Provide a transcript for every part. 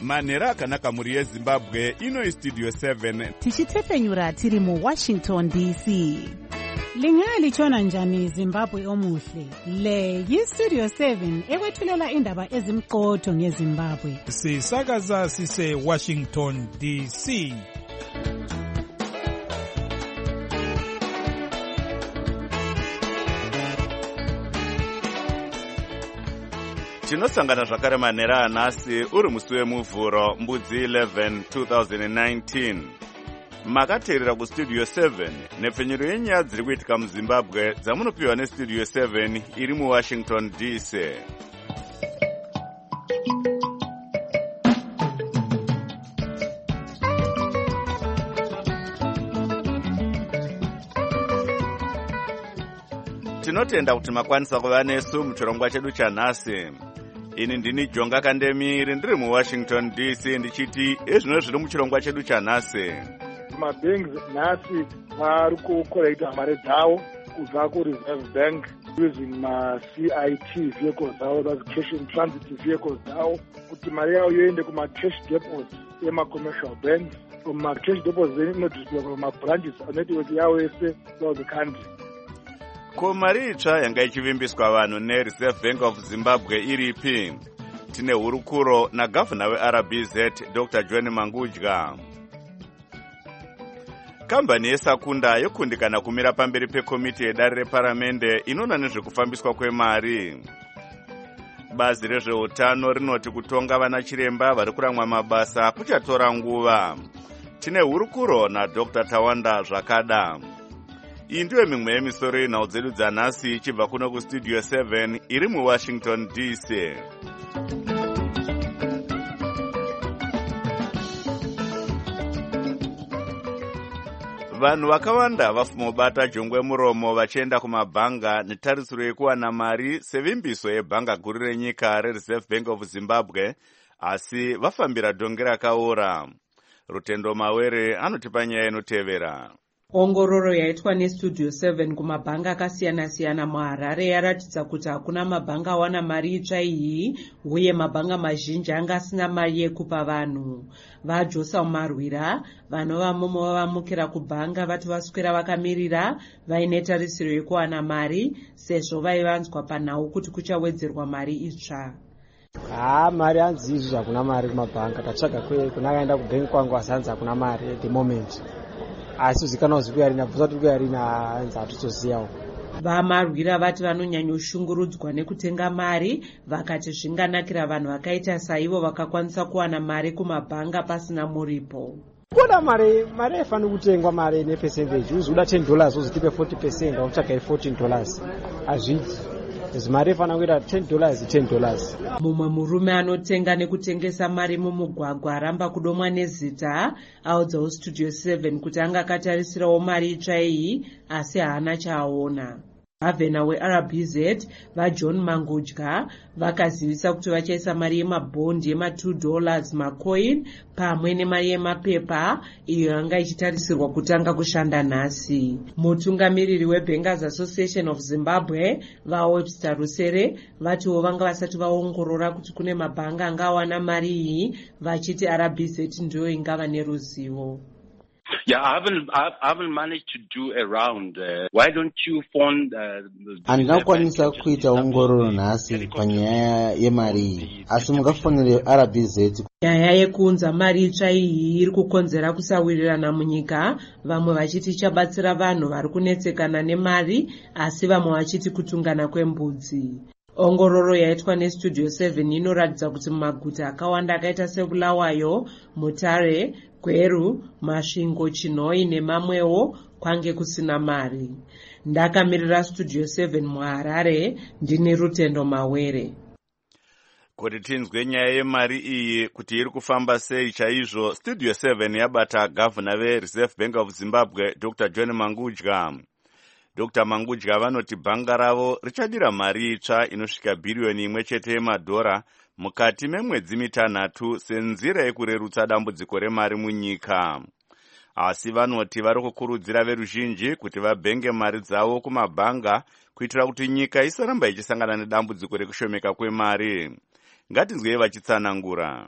manhero akanaka mhuri yezimbabwe. Ino istudio 7 tichitepfenyura tiri muWashington DC. Lingaya lichona njani Zimbabwe omuhle? Le yistudio 7 ekwethulela indaba ezimqotho ngeZimbabwe. Sisakaza sise Washington DC. tinosangana zvakare manhero anhasi uri musi wemuvhuro mbudzi 11 2019. makateerera kustudio 7 nepfenyuro yenyaya dziri kuitika muzimbabwe dzamunopiwa nestudio 7 iri muwashington DC. tinotenda kuti makwanisa kuva nesu muchirongwa chedu chanhasi. Ini ndini Jonga Kandemiri ndiri muWashington DC ndichiti ezvino zviri muchirongwa chedu chanhasi. Mabanks nhasi vari kukorekta mari dzavo kubva kuReserve Bank using ma-CIT vehicles dzavo, that's cash in transit vehicles dzavo, kuti mari yavo yoende kuma-cash depots ema-commercial banks. From ma-cash depots then inodisplay kuma-branches anetwork yavo yese throughout the country. Ko mari itsva yanga ichivimbiswa vanhu neReserve Bank of Zimbabwe iripi? Tine hurukuro nagavhana weRBZ Dr. John Mangudya. Kambani yeSakunda yokundikana kumira pamberi pekomiti yedare reparamende inoona nezvekufambiswa kwemari. Bazi rezveutano rinoti kutonga vana chiremba vari kuramwa mabasa kuchatora nguva. Tine hurukuro naDr. Tawanda Zvakada. Iyi ndiyo mimwe yemisoro yenhau dzedu dzanhasi ichibva kuno kustudio 7 iri muWashington DC. Vanhu vakawanda vafumobata jongwe muromo vachienda kumabhanga netarisiro yekuwana mari sevimbiso yebhanga guru renyika reReserve Bank of Zimbabwe, asi vafambira donge rakaora. Rutendo Mawere anotipa nyaya inotevera. Ongororo yaitwa nestudio 7 kumabhanga akasiyana-siyana muHarare yaratidza kuti hakuna mabhanga awana mari itsva iyi, uye mabhanga mazhinji anga asina mari yekupa vanhu. VaJosa Marwira vanovamo vavamukira kubhanga vati vaswera vakamirira vaine tarisiro yekuwana mari sezvo vaivanzwa panhau kuti kuchawedzerwa mari itsva. Mari hanzi izvi hakuna mari kumabhanga. Tatsvaga kuna akaenda kubank kwangu asanzi hakuna mari at the moment. Asi uzikana uzikuyarina bvusa kuti kuyarina hanzi hatutoziyawo. VaMarwira vati vanonyanyoshungurudzwa nekutenga mari, vakati zvinganakira vanhu vakaita saivo vakakwanisa kuwana mari kumabhanga pasina muripo. Kuda mari haifaniri kutengwa mari nepercentage. Uzuda $10 uzitipe 40%, autsvagai $14. Hazvidi. Mari ifana kuita $10. Mumwe murume anotenga nekutengesa mari mumugwagwa aramba kudomwa nezita audzawo studio 7 kuti anga akatarisirawo mari itsva iyi asi haana chaaona. Gavhena weRBZ vaJohn Mangudya vakazivisa kuti vachaisa mari yemabhondi yema$2 macoin pamwe nemari yemapepa iyo yanga ichitarisirwa kutanga kushanda nhasi. Mutungamiriri weBankers Association of Zimbabwe vaWebster Rusere vatiwo vanga vasati vaongorora kuti kune mabhanga angawana mari iyi, vachiti RBZ ndiyo ingava neruzivo. Yeah, I haven't managed to do a round. Why don't you phone Handina kwanisa kuita ongororo nhasi panyaya yemari iyi, asi mukafonere RBZ. Nyaya yekunza mari itsva iyi iri kukonzera kusawirirana munyika, vamwe vachiti ichabatsira vanhu vari kunetsekana nemari, asi vamwe vachiti kutungana kwembudzi. Ongororo yaitwa nestudio 7 inoratidza kuti mumaguta akawanda akaita seBulawayo, Mutare, Gweru, Masvingo, Chinhoyi nemamwewo kwange kusina mari. Ndakamirira studio 7 muHarare, ndini Rutendo Mawere. Kuti tinzwe nyaya yemari iyi kuti iri kufamba sei chaizvo, studio 7 yabata gavhana veReserve Bank of Zimbabwe Dr. John Mangudya. Dr. Mangudya vanoti bhanga ravo richadira mari itsva inosvika $1 billion mukati memwedzi 6 senzira yekurerutsa dambudziko remari munyika. Asi vanoti vari kukurudzira veruzhinji kuti vabhenge mari dzavo kumabhanga kuitira kuti nyika isaramba ichisangana nedambudziko rekushomeka kwemari. Ngatinzwei vachitsanangura.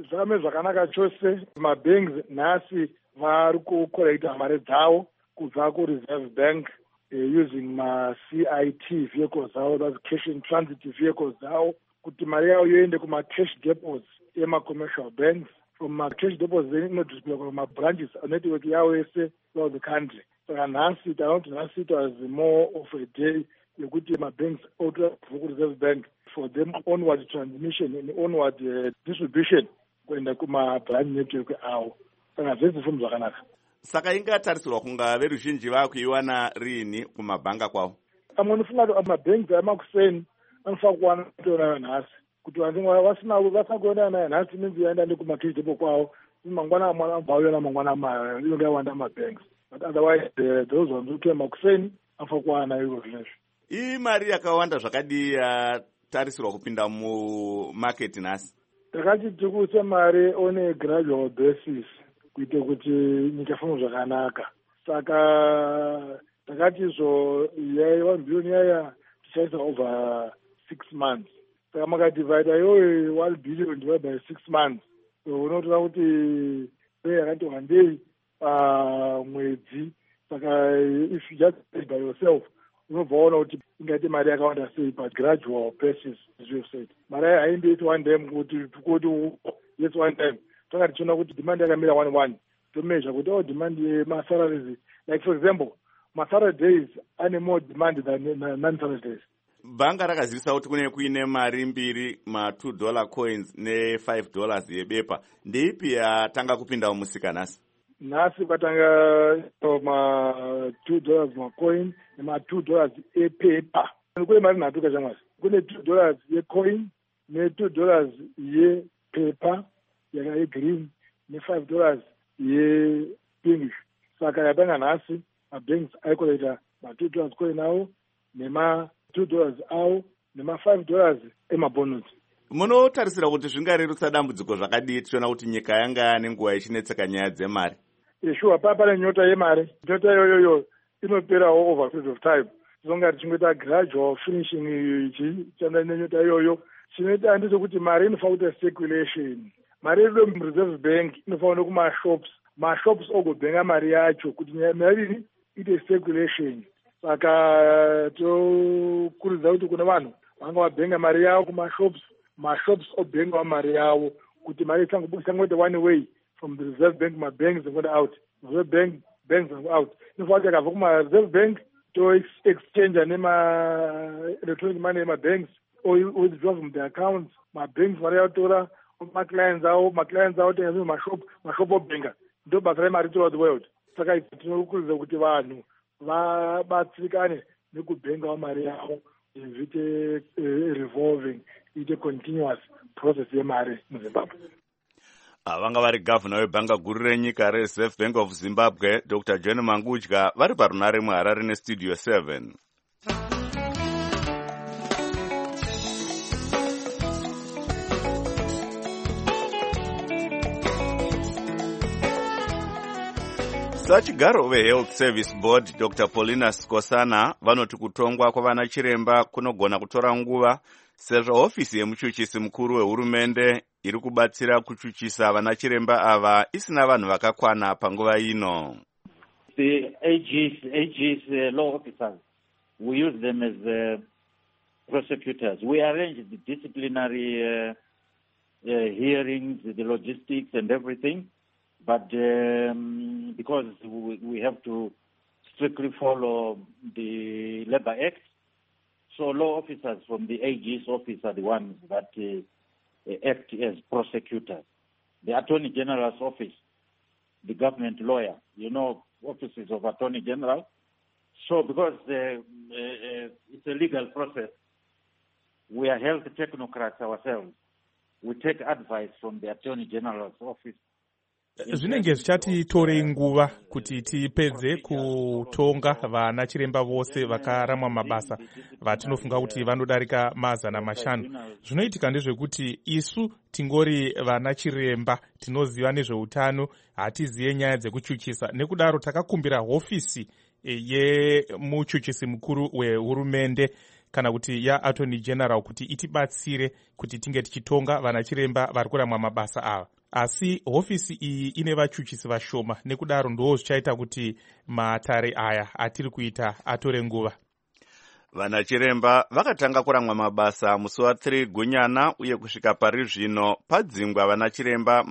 zvame zvakanaka chose. Mabanks nhasi vari kukorekta mari dzavo kubva kureserve bank using ma-CIT vehicles dzavo, that's cash in transit vehicles dzavo, kuti mari yavo yoende kuma-cash depots ema-commercial banks. From ma-cash depots then inodistributwa kuma-branches anetwork yavo yese throughout the country. Saka nhasi taona kuti nhasi it was more of a day yekuti mabanks outa ku-reserve bank for them onward transmission and onward distribution kuenda kuma-branch network avo. Saka zvese fomu zvakanaka. Saka ingatarisirwa kunga veruzhinji vakuiwana rini kumabhanga kwavo? Amwe anofunga kuti mabanks amakuseni anofanira kuwana kutoona nhasi kuti vasina kuona nayo nhasi minzi yaenda ndekumacash depot kwavo mangwana mabvauona mangwana mayo inonga yawanda mabanks, but otherwise those ones kuti makuseni anofanira kuwana nayo zvinezvi. Iyi mari yakawanda zvakadii yatarisirwa kupinda mumarket nhasi? Takati tikuise mari on a gradual basis kuite kuti nyika ifambe zvakanaka. Saka takati izvo yai 1 billion yaya tichaisa over 6 months. Saka makadivhaida iyoyo 1 billion divided by 6 months, so unotora kuti pay yakati wandei mwedzi. Saka if you just pay by yourself unobva waona kuti ingaite mari yakawanda sei, but gradual basis as you have said. Mari haimboiti one time kuti yes one time. Takati tiona kuti demand yakamira 1-1 tomeasure kuti demand yemasalaries, like for example masalary days ane more demand than non-salary days. Bhanga rakazivisa kuti kune kuine mari mbiri, ma$2 coins ne$5 yebepa. Ndeipi yatanga kupinda mumusika nhasi? Nhasi kwatanga ma$2 macoin nema$2 epepa. Kune mari nhatu kachamwasi. Kune $2 yecoin ne$2 yepepa yegreen ne$5 yepinkish. Saka yatanga nhasi mabanks aikoleta ma$2 coin avo nema$2 avo nema$5 emabonus. Munotarisira kuti zvingarerutsa dambudziko zvakadii tichiona kuti nyika yanga nenguva ichinetseka nyaya dzemari? Sure, pane nyota yemari. Nyota iyoyo inoperawo over a period of time. Tinonga tichingoita gradual finishing ichienda nenyota iyoyo. Chinoita ndechekuti mari inofanira kuita circulation. Mari yedu mureserve bank inofanira kumashops. Mashops ogobhenga mari yacho kuti mari ite circulation. Saka tokurudzira kuti kuna vanhu vanga vabhenga mari yavo kumashops, mashops obhengawo mari yavo kuti mari isangoita one way from the reserve bank mabanks and out. Reserve bank banks and out. Inofanira kuti akabva kuma-reserve bank to exchange nema-electronic money ema-banks or withdraw from the accounts. Ma-banks mari yaotora ma-clients avo tenga zvinhu mashop obhenga. Ndo basa remari throughout the world. Saka tinokurudzira kuti vanhu vabatsirikane nekubhengawo mari yavo zviite revolving, iite continuous process yemari muZimbabwe. Vanga vari gavhuna webhanga guru renyika rereserve bank of Zimbabwe Dr. John Mangudya vari parunare muHarare nestudio 7. Sachigaro veHealth Service Board Dr. Paulina Skosana vanoti kutongwa kwavana chiremba kunogona kutora nguva sezvo hofisi yemuchuchisi mukuru wehurumende iri kubatsira kuchuchisa vana chiremba ava isina vanhu vakakwana panguva ino. The AG's law officers, we use them as prosecutors. We arrange the disciplinary hearings, the logistics and everything. But because we have to strictly follow the Labour Act, so law officers from the AG's office are the ones that act as prosecutors. The Attorney General's office, the government lawyer, offices of Attorney General. So because it's a legal process, we are health technocrats ourselves. We take advice from the Attorney General's office. Zvinenge zvichatitorei nguva kuti tipedze kutonga vana chiremba vose vakaramwa mabasa vatinofunga kuti vanodarika 500. Zvinoitika ndezvekuti isu tingori vana chiremba tinoziva nezveutano, hatizive nyaya dzekuchuchisa. Nekudaro takakumbira hofisi yemuchuchisi mukuru wehurumende kana kuti yaattorney general kuti itibatsire kuti tinge tichitonga vana chiremba vari kuramwa mabasa ava. Asi hofisi iyi ine vachuchisi vashoma, nekudaro ndo zvichaita kuti matare aya atiri kuita atore nguva. Vana chiremba vakatanga kuramwa mabasa musi wa3 Gunyana uye kusvika pari zvino padzingwa vana chiremba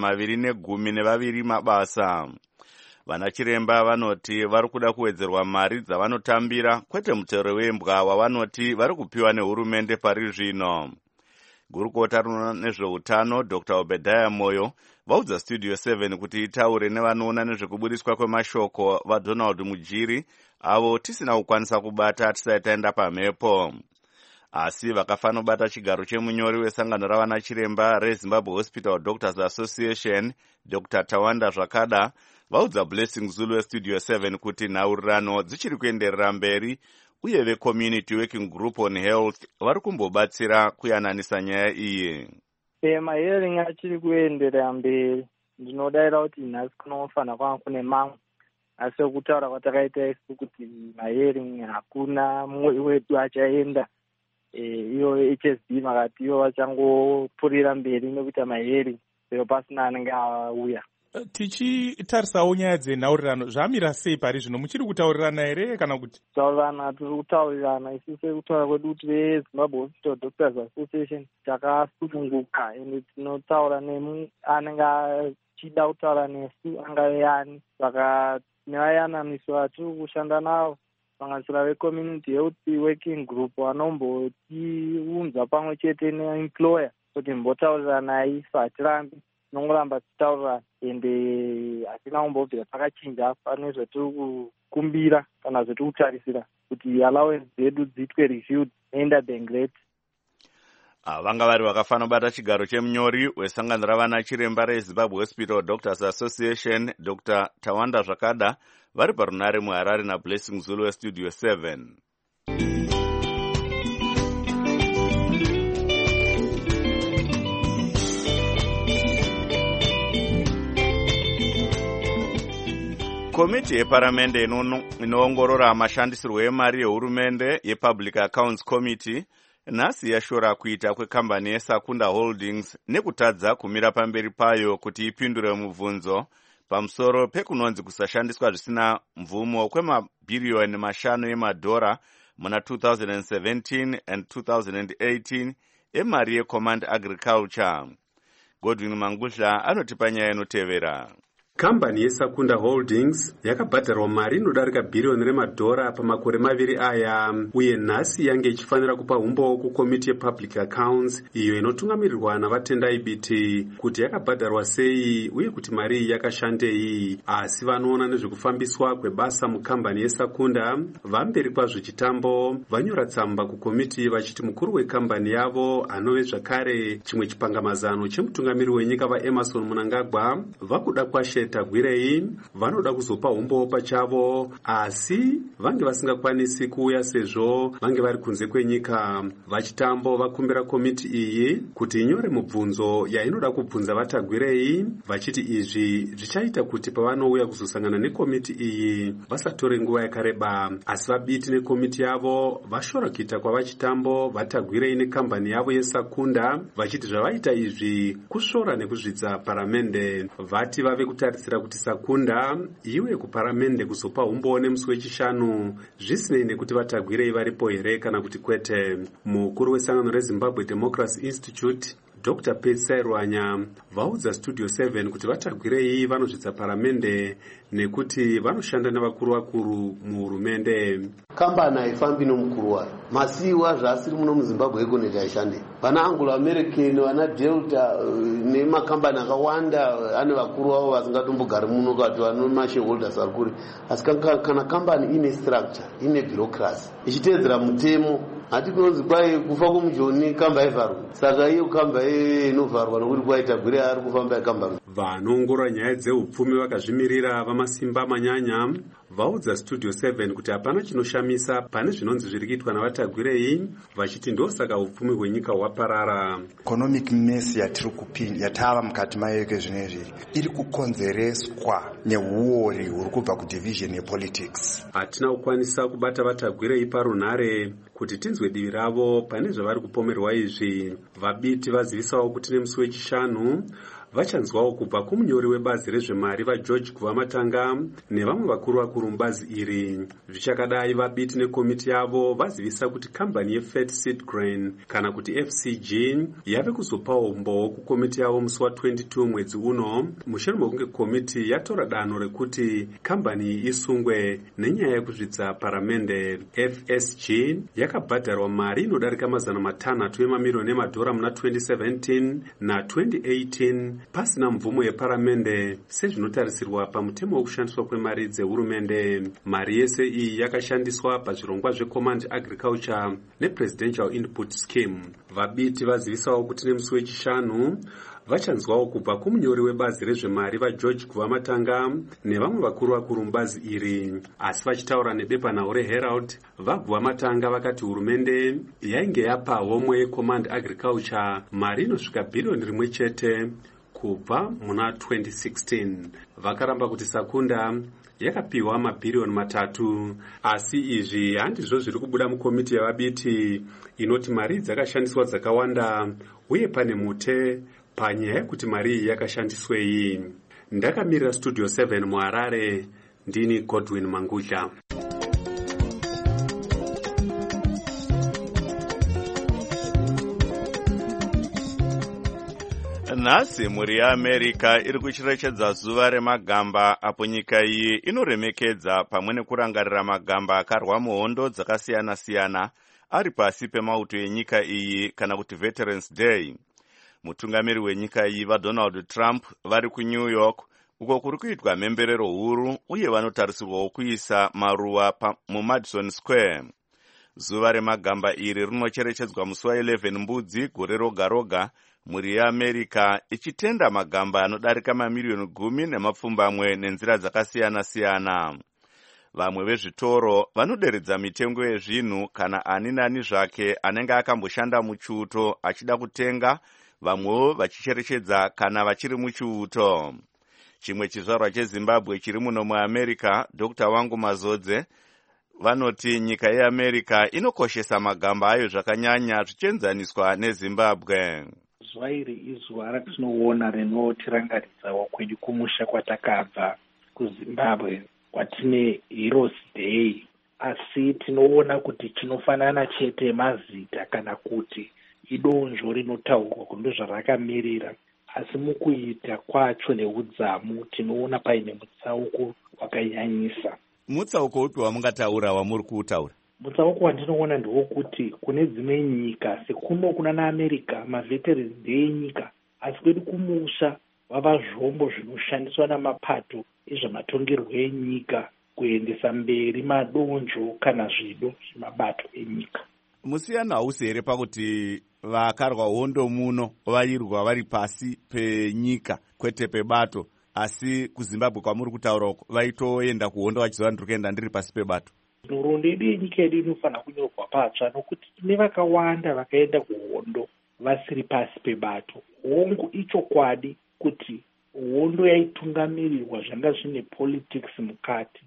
212 mabasa. Vana chiremba vanoti vari kuda kuwedzerwa mari dzavanotambira, kwete mutero wembwa wavanoti vari kupiwa nehurumende pari zvino. Gurukota rinoona nezveutano Dr. Obadiah Moyo vaudza Studio 7 kuti itaure nevanoona nezvekubudiswa kwemashoko vaDonald Mujiri avo tisina kukwanisa kubata tisati taenda pamhepo. Asi vakafanobata chigaro chemunyori wesangano ravana chiremba reZimbabwe Hospital Doctors Association Dr. Tawanda Zvakada vaudza Blessing Zulu weStudio 7 kuti nhaurirano dzichiri kuenderera mberi uye veCommunity Working Group on Health vari kumbobatsira kuyananisa nyaya iyi. Mahearing achiri kuenderera mberi. Ndinodaira kuti nhasi kunofanira kwanga kune mamwe, asi kutaura kwatakaita isu kuti mahearing hakuna mumwe wedu achaenda. Iyo HSB vakati iyo vachangopfuurira mberi nekuita mahearing, sero pasina anenge auya. Tichitarisawo nyaya dzenhaurirano zvamira sei pari zvino, muchiri kutaurirana here kana kuti? Taurirana, tiri kutaurirana isu sekutaura kwedu kuti veZimbabwe Hospital Doctors Association takasununguka ende tinotaura anenge achida kutaura nesu angave yani. Saka nevayananiso vatiri kushanda navo sanganisira veCommunity Health Working Group vanombotiunza pamwe chete neemployer kuti mbotauriranayi, hatirambi nongoramba tichitaurira ende hatina kumbobvira pakachinja pane zvetiri kukumbira kana zvetiri kutarisira kuti allowance dzedu dziitwe reviewed neInterbank rate. Vanga vari vakafanobata chigaro chemunyori wesangano ravana chiremba reZimbabwe Hospital Doctors Association Dr. Tawanda Zvakada vari parunare muHarare naBlessing Zulu weStudio 7. Komiti yeparamende inoongorora mashandisirwo emari yehurumende yePublic Accounts Committee nhasi yashora kuita kwekambani yeSakunda Holdings nekutadza kumira pamberi payo kuti ipindure mubvunzo pamusoro pekunonzi kusashandiswa zvisina mvumo kwemabhiriyoni 5 emadhora muna 2017 and 2018 emari yeCommand Agriculture. Godwin Mangusha anotipa nyaya inotevera. Kambani yeSakunda Holdings yakabhadharwa mari inodarika bhiriyoni remadhora pamakore 2 aya, uye nhasi yange ichifanira kupa umbo kukomiti yePublic Accounts iyo inotungamirirwa navatendai biti kuti yakabhadharwa sei uye kuti mari iyi yakashandei. Asi vanoona nezvekufambiswa kwebasa mukambani yeSakunda vamberi kwazvo chitambo vanyora tsamba kukomiti vachiti mukuru wekambani yavo anove zvakare chimwe chipangamazano chemutungamiri wenyika vaEmerson Mnangagwa vakuda kwashe Tagwirei vanoda kuzopa umbo pachavo, asi vange vasingakwanisi kuuya sezvo vange vari kunze kwenyika. Vachitambo vakumbira komiti iyi kuti inyore mubvunzo yainoda kubvunza vaTagwirei, vachiti izvi zvichaita kuti pavanouya kuzosangana nekomiti iyi vasatore nguva yakareba. Asi vabiti nekomiti yavo vashora kuita kwavachitambo vaTagwirei nekambani yavo yeSakunda, vachiti zvavaita izvi kushora nekuzvidza paramende. Vati vave kutarisira kuti Sakunda iwe kuparamende kuzopa umbo nemusi wechishanu zvisinei nekuti vaTagwirei varipo here kana kuti kwete. Mukuru wesangano reZimbabwe Democracy Institute Dr. Petsai Rwanya vaudza Studio 7 kuti vaTagwirei vanozvidza paramende nekuti vanoshanda nevakuru muhurumende. Kambani haifambi nomukuru wayo, masiwa zvasiri muno muZimbabwe ekoneti haishande. Vana Anglo American, vana Delta nemakambani akawanda ane vakuru wavo vasingatombogari muno kati vano mashareholders ari kure. Asi kana kambani ine structure, ine bureaucracy ichiteedzera mutemo, hati kunonzi kwai kufa kwomujoni kamba ivharwa. Saka iyo kamba inovharwa nokuti kwaita Gwire ari kufamba yakamba. Vanoongorora nyaya dzeupfumi vakazvimirira vamasimba manyanya vaudza Studio 7 kuti hapana chinoshamisa pane zvinonzi zviri kuitwa navatagwirei, vachiti ndosaka upfumi hwenyika hwaparara. Economic mess yatava mukati mayo zvinezvi iri kukonzereswa neuori huri kubva kudivision yepolitics. Hatina kukwanisa kubata vatagwirei parunhare kuti tinzwe divi ravo pane zvavari kupomerwa izvi. Vabiti vazivisawo kuti nemusi wechishanu vachanzwawo kubva kumunyori webazi rezvemari vaGeorge Kuvamatanga nevamwe vakuru mubazi iri. Zvichakadai, vabiti nekomiti yavo vazivisa kuti kambani yeFat Seed Grain kana kuti FCG yave kuzopawo umbowo kukomiti yavo musi wa22 mwedzi uno, mushure mekunge komiti yatora danho rekuti kambani isungwe nenyaya yekuzvidza paramende. FSG yakabhadharwa mari inodarika $300 emamirioni emadhora muna 2017 na 2018 pasina mvumo yeparamende sezvinotarisirwa pamutemo wekushandiswa kwemari dzehurumende. Mari yese iyi yakashandiswa pazvirongwa zvecommand agriculture nepresidential input scheme. Vabiti vazivisawo kuti nemusi wechishanu vachanzwawo kubva kumunyori webazi rezvemari vaGeorge Kuvamatanga nevamwe vakuru mubazi iri. Asi vachitaura nebepanhau reHerald, vaGuvamatanga vakati hurumende yainge yapa homwe yecommand agriculture mari inosvika $1 billion kubva muna 2016. Vakaramba kuti Sakunda yakapiwa $3 billion, asi izvi handizvo zviri kubuda mukomiti yavabiti inoti mari dzakashandiswa dzakawanda uye pane mute panyaya yekuti mari iyi yakashandiswei. Ndakamirira Studio 7 muHarare, ndini Godwin Mangudla. Nhasi mhuri yeAmerika iri kucherechedza zuva remagamba, apo nyika iyi inoremekedza pamwe nekurangarira magamba akarwa muhondo dzakasiyana-siyana ari pasi pemauto enyika iyi kana kuti Veterans Day. Mutungamiri wenyika iyi vaDonald Trump vari kuNew York uko kuri kuitwa mhemberero huru uye vanotarisirwawo kuisa maruva muMadison Square. Zuva remagamba iri rinocherechedzwa musi wa11 Mbudzi gore roga roga, mhuri yeAmerika ichitenda magamba anodarika mamiliyoni 10 nemapfumbamwe nenzira dzakasiyana-siyana. Vamwe vezvitoro vanoderedza mitengo yezvinhu kana ani nani zvake anenge akamboshanda muchiuto achida kutenga, vamwewo vachicherechedza kana vachiri muchiuto. Chimwe chizvarwa cheZimbabwe chiri muno muAmerika, Dr. Wangu Mazodze, vanoti nyika yeAmerika inokoshesa magamba ayo zvakanyanya zvichienzaniswa neZimbabwe. Zuva iri izuva ratinoona rinotirangaridzawo kwedu kumusha kwatakabva kuZimbabwe, kwatine Heroes Day, asi tinoona kuti chinofanana chete mazita kana kuti idonzvo rinotaurwa kuti zvarakamirira, asi mukuita kwacho neudzamu tinoona paine mutsauko wakanyanyisa. Mutsauko upi wamungataura wamuri kuutaura? Mutsauko wandinoona ndewokuti kune dzimwe nyika sekuno kuna naAmerika maVeterans Day enyika, asi kwedu kumusha vava zvombo zvinoshandiswa namapato ezvematongerwo enyika kuendesa mberi madonzvo kana zvido zvemabato enyika. Musiyana hausi here pakuti vakarwa hondo muno vairwa vari pasi penyika kwete pebato, asi kuZimbabwe kwamuri kutaura vaitoenda kuhondo vachiziva ndiri kuenda ndiri pasi pebato? Nhoroondo yedu yenyika yedu inofanira kunyorwa patsva, nokuti tine vakawanda vakaenda kuhondo vasiri pasi pebato. Hongu ichokwadi kuti hondo yaitungamirirwa zvanga zvine politics mukati,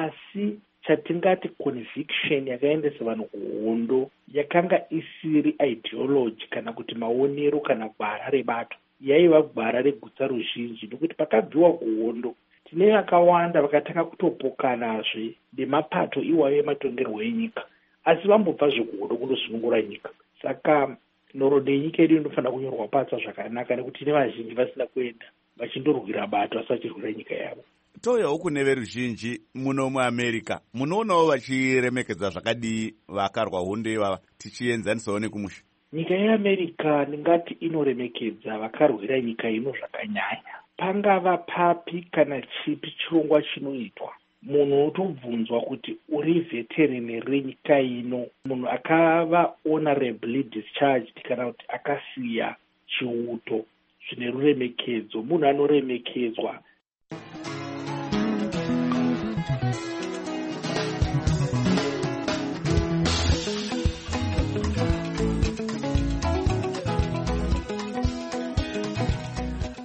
asi chatingati conviction yakaendesa vanhu kuhondo yakanga isiri ideology kana kuti maonero kana gwara rebato, yaiva gwara regutsa ruzhinji, nokuti pakabviwa kuhondo tine vakawanda vakatanga kutopokanazve nemapato iwayo ematongerwo enyika, asi vambobva zvekuhondo kundosunungura nyika. Saka nhoroondo yenyika yedu inofanira kunyorwa patsva zvakanaka, nekuti tine vazhinji vasina kuenda vachindorwira bato asi vachirwira nyika yavo. Touyawo kune veruzhinji muno muAmerika, munoonawo vachiremekedza zvakadii vakarwa hondo ivava tichienzanisawo nekumusha? Nyika yeAmerika ndingati inoremekedza vakarwira nyika ino zvakanyanya. Pangava papi kana chipi chirongwa chinoitwa, munhu unotobvunzwa kuti uri veteran renyika ino, munhu akava honorably discharged kana kuti akasiya chiuto, zvine ruremekedzo, munhu anoremekedzwa.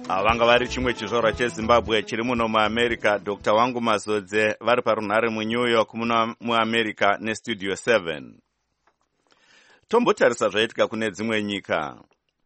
vanga vari chimwe chizvarwa chezimbabwe chiri muno muamerica. Dr. Wangu Mazodze vari parunhare muNew York muno muamerica nestudio 7. Tombotarisa zvaitika kune dzimwe nyika.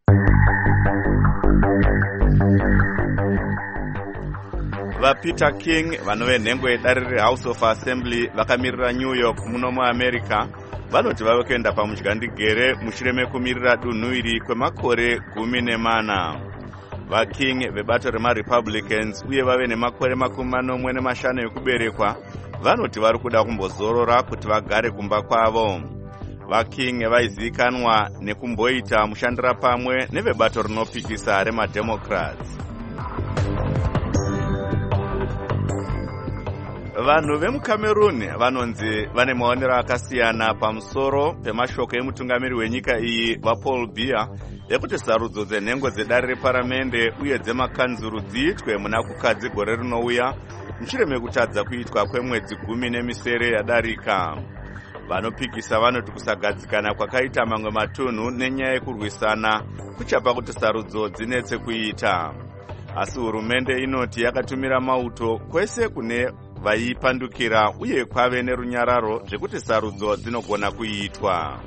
VaPeter King vanove nhengo yedare reHouse of Assembly vakamirira New York muno muamerica vanoti vave kuenda pamudyandegere mushure mekumirira dunhu iri kwemakore 14. VaKing vebato remaRepublicans uye vave nemakore 45 ekuberekwa vanoti vari kuda kumbozorora kuti vagare kumba kwavo. VaKing vaizivikanwa nekumboita mushandira pamwe nevebato rinopikisa remademocrats. Vanhu vemuCameroon vanonzi vane maonero akasiyana pamusoro pemashoko emutungamiri wenyika iyi vaPaul Biya ekuti sarudzo dzenhengo dzedare reparamende uye dzemakanzuru dziitwe muna kukadzi gore rinouya mushure mekutadza kuitwa kwemwedzi 10 yadarika. Vanopikisa vanoti kusagadzikana kwakaita mamwe matunhu nenyaya yekurwisana kuchapa kuti sarudzo dzinetse kuita. Asi hurumende inoti yakatumira mauto kwese kune vaipandukira uye kwave nerunyararo zvekuti sarudzo dzinogona kuitwa.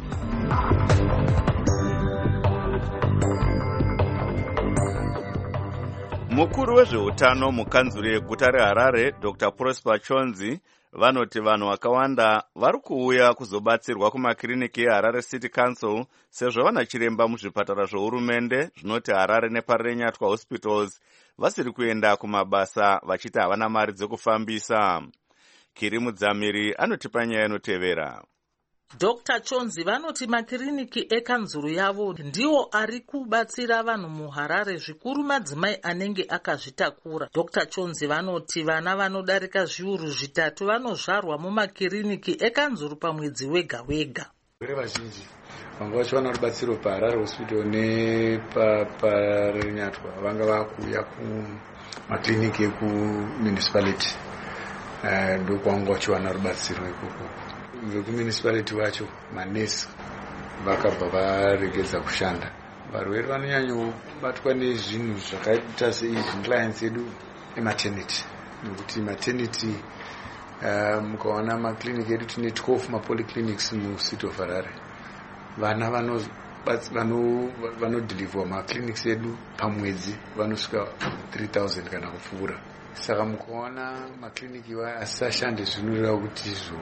Mukuru wezveutano mukanzuru yeguta reHarare Dr. Prosper Chonzi vanoti vanhu vakawanda vari kuuya kuzobatsirwa kumakiriniki eHarare City Council sezvo vana chiremba muzvipatara zvohurumende zvinoti Harare neParenyatwa Hospitals vasiri kuenda kumabasa vachiti havana mari dzekufambisa. Kiri Mudzamiri anotipa nyaya inotevera. Dr. Chonzi vanoti makiriniki ekanzuru yavo ndiwo ari kubatsira vanhu muHarare zvikuru madzimai anenge akazvitakura. Dr. Chonzi vanoti vana vanodarika zviuru 3 vanozvarwa mumakiriniki ekanzuru pamwedzi wega wega. Vazhinji vanga vachiwana rubatsiro paHarare Hospital nepaRenyatwa vanga vakuuya kumakiriniki ekumunicipality ndokwanga vachiwana rubatsiro ikoko. Vekumunicipality vacho manesi vakabva varegedza kushanda. Varwere vanonyanya kubatwa nezvinhu zvakaita seizvinclients edu ematernity nekuti maternity mukaona makliniki edu tine 12 mapolyclinics mucity of Harare. Vana vanodhilivhwa maclinics edu pamwedzi vanosvika 3000 kana kupfuura. Saka mukaona makliniki vaya asashande zvinoreva kuti izvo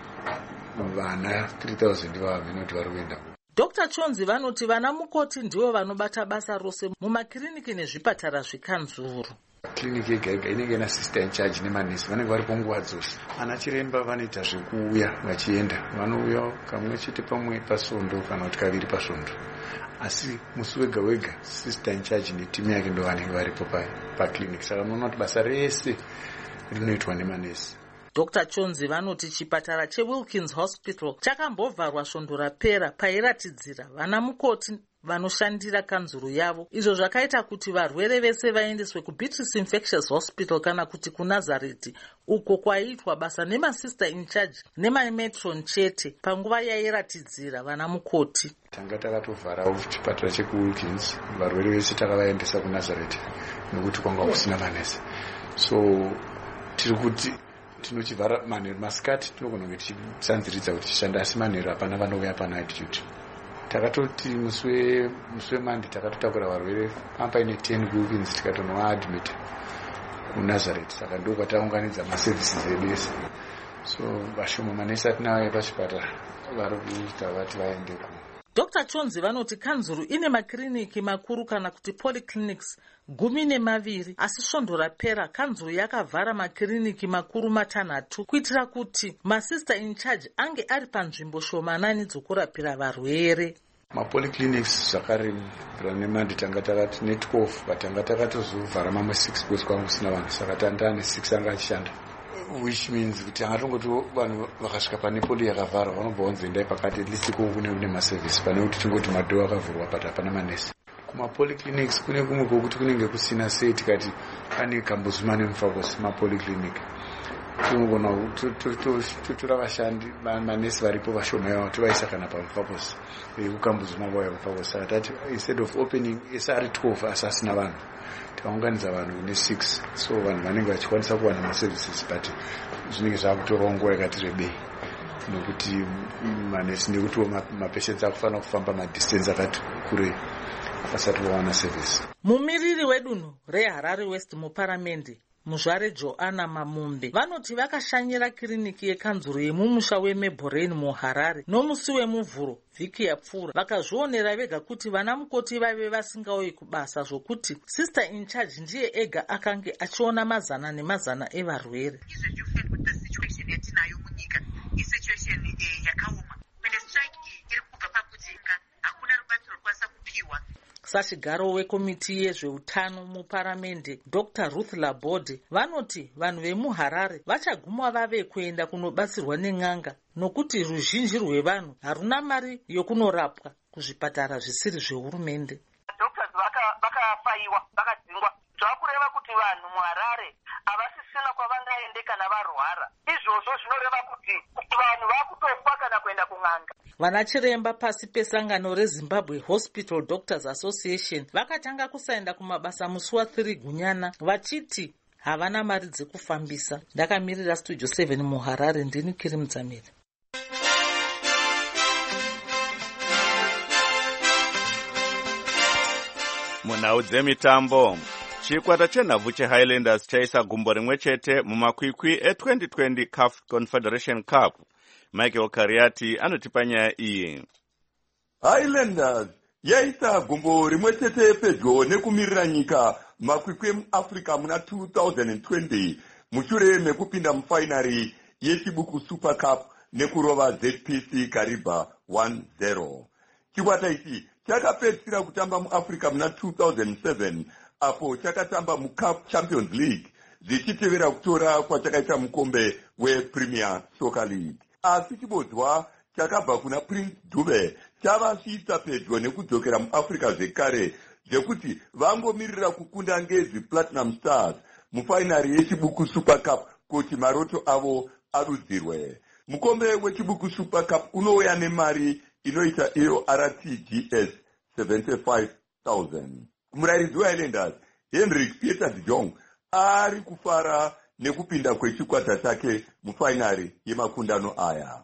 vana 3000 vavinoti vari kuenda. Dr. Chonzi vanoti vana mukoti ndivo vanobata basa rose mumakiriniki nezvipatara zvekanzuru. Kliniki yega yega inenge ina sister in charge nemanesi vanenge vari panguva dzose. Ana chiremba vanoita zvekuuya vachienda, vanouya kamwe chete pamwe paSvondo kana kuti kaviri paSvondo. Asi musi wega wega sister in charge netimu yake ndo vanenge varipo pakliniki. Saka unoona kuti basa rese rinoitwa nemanesi. Dr. Chonzi vanoti chipatara cheWilkins Hospital chakambovharwa svondo rapera pairatidzira vana mukoti vanoshandira kanzuru yavo. Izvo zvakaita kuti varwere vese vaendeswe kuBeatrice Infectious Hospital kana kuti kuNazareth uko kwaiitwa basa nemasister in charge nemamatron chete panguva yairatidzira vana mukoti. Tanga takatovharawo chipatara chekuWilkins, varwere vese takavaendesa kuNazareth nekuti kwanga kusina manesi. So tiri kuti tinochivhara manheru masikati tinogona kunge tichisanziridza kuti tishanda, asi manheru hapana vanouya panight duty. Takatoti musi weMonday takatotakura varwere paine 10 kuWilkins tikatonovaadmita kuNazareth. Saka ndo kwataunganidza maservices edu ese. So vashoma manesi atinawo pachipatara vari kuita vati vaende ku. Dr. Chonzi vanoti kanzuru ine makiriniki makuru kana kuti polyclinics 12, asi svondo rapera kanzuru yakavhara makiriniki makuru 6 kuitira kuti masister in charge ange ari panzvimbo shomanani dzokurapira varwere. Mapolyclinics zvakare ranemandi tanga takati ne 12 batanga takatozovhara mamwe 6 because kwanga kusina vanhu, saka tandane 6 anga achishanda, which means kuti angatongoti vanhu vakasvika pane poli yakavharwa vanobva vanzoendai pakati at least kune maservice pane kuti tingoti madhoo akavhurwa but hapana manesi. Kumapolyclinics kune kumwe kwokuti kunenge kusina sei tikati pane kambozuma nemufakosi mapolyclinic tinogona totora vashandi manesi varipo vashoma yavo tovaisa kana pamufambosi kukambuzi mavo yamufambosi saka tati instead of opening ese ari 12 asi asina vanhu tikaunganidza vanhu kune 6 so vanhu vanenge vachikwanisa kuwana maservices but zvinenge zvaakutorawo nguva yakati rebei nokuti manesi nekutiwo mapatients akufanira kufamba madistance akati kure vasati vawana service. Mumiriri wedunhu reHarare West muparamende muzvare Joanna Mamumbe vanoti vakashanyira kiriniki yekanzuro yemumusha weMebhorain muHarare nomusi wemuvhuro vhiki yapfuura vakazvionera vega kuti vana mukoti vaive vasingauyi kubasa zvokuti sister in charge ndiye ega akange achiona mazana nemazana evarwere. Situation yakaoma ende strike iri kubva pakuti hakuna rubatsiro rwakwanisa kupiwa. Sachigaro wekomiti yezveutano muparamende Dr. Ruth Labode vanoti vanhu vemuHarare vachaguma vave kuenda kunobatsirwa nen'anga nokuti ruzhinji rwevanhu haruna mari yokunorapwa kuzvipatara zvisiri zvehurumende. Doctors vakafaiwa vakadzingwa zvakureva kuti vanhu muHarare havasisina kwavangaende kana varwara. Izvozvo zvinoreva kuti vanhu vakutofa kana kuenda kun'anga. Vana chiremba pasi pesangano reZimbabwe Hospital Doctors Association vakatanga kusaenda kumabasa musi wa3 Gunyana vachiti havana mari dzekufambisa. Ndakamirira Studio 7 muHarare ndini Kiri Mudzamiri. Munhau dzemitambo, chikwata chenhabvu cheHighlanders chaisa gumbo rimwe chete mumakwikwi e2020 CAF Confederation Cup. Michael Kariati anotipa nyaya iyi. Highlanders yaisa gumbo rimwe chete pedyo nekumirira nyika makwikwi emuAfrica muna 2020 mushure mekupinda mufainari yechibuku Super Cup nekurova ZPC Kariba 1-0. Chikwata ichi chakapedzisira kutamba muAfrica muna 2007 apo chakatamba muCup Champions League zvichitevera kutora kwachakaita mukombe wePremier Soccer League. Asi chibodzwa chakabva kuna Prince Dube chavasvitsa pedyo nekudzokera muAfrica zvekare zvekuti vangomirira kukunda ngezi Platinum Stars mufainari yechibuku Super Cup kuti maroto avo adudzirwe. Mukombe wechibuku Super Cup unouya nemari inoita iyo RTGS 75,000. Murairidzi weHighlanders Henrik Peter de Jong ari kufara nekupinda kwechikwata chake mufainari yemakundano aya.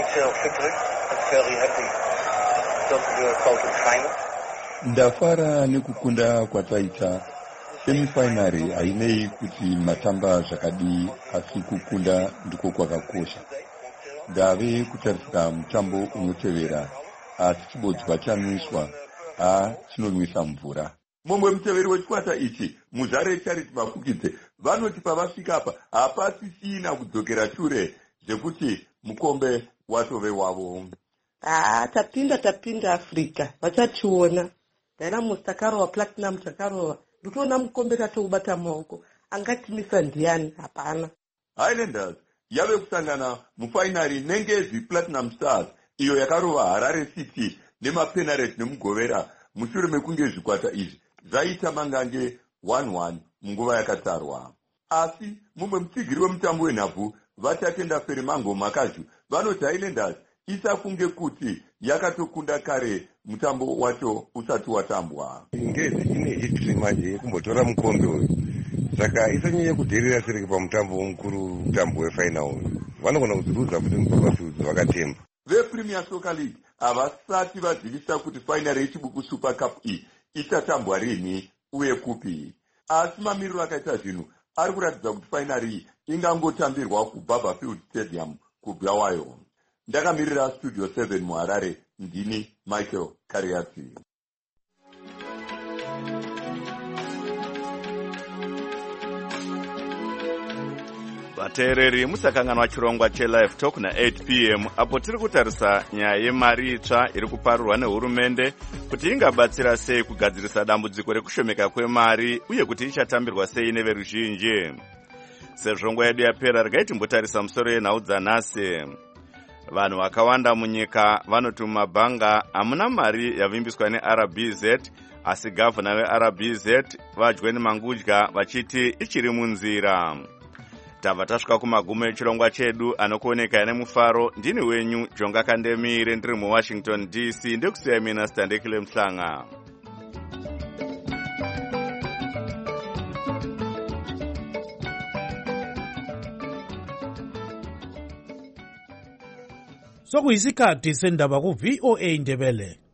Ndafara nekukunda kwataita semifainari hainei kuti matamba zvakadii asi kukunda ndiko kwakakosha. Ndave kutarisira mutambo unotevera asi chibodzwa chanwiswa chinonwisa mvura. Mumwe muteveri wechikwata ichi muzvare Charity Mafukidze vanoti pavasvika apa hapasisina kudzokera shure zvekuti mukombe watove wavo. Tapinda Afrika vachationa Dynamos takarova, Platinum takarova, ndikuona mukombe tatoubata maoko angatimisa ndiani? Hapana. Highlanders yave kusangana mufainari nengezi Platinum Stars iyo yakarova Harare City nemapenalty nemugovera mushure mekunge zvikwata izvi zvaita mangange 1-1 munguva yakatarwa. Asi mumwe mutsigiri wemutambo wenhabvu vachatenda Ferimango Makazhu vanoti Highlanders isafunge kuti yakatokunda kare mutambo wacho usati watambwa. Ngezi ine history manje yekumbotora mukombe uyu saka isanyanye kudherera sereke pamutambo mukuru mutambo wefinal vanogona kuzirudza kuti mukuvasudzi vakatemba. VePremier Soccer League havasati vazivisa kuti fainari yechibuku Super Cup iyi ichatambwa rini uye kupi. Asi mamiriro akaita zvinhu ari kuratidza kuti fainari iyi ingangotambirwa kuBarberfield Stadium kuBulawayo. Ndakamirira Studio 7 muHarare ndini Michael Kariati. Vateereri musakanganwa chirongwa cheLive Talk na8 p.m. apo tiri kutarisa nyaya yemari itsva iri kuparurwa nehurumende kuti ingabatsira sei kugadzirisa dambudziko rekushomeka kwemari uye kuti ichatambirwa sei neveruzhinji. Sezvo nguva yedu yapera regai timbotarisa musoro yenhau dzanhasi. Vanhu vakawanda munyika vanoti mumabhanga hamuna mari yavimbiswa neRBZ, asi gavhana weRBZ vaJweni Mangudya vachiti ichiri munzira. tabva tasvika kumagumo echirongwa chedu anokuoneka nemufaro. Ndini wenyu Jonga Kandemire ndiri muWashington DC. Ndikusiyai mina Standekile Mhlanga. Sokuyisikhathi sendaba ku VOA Ndebele.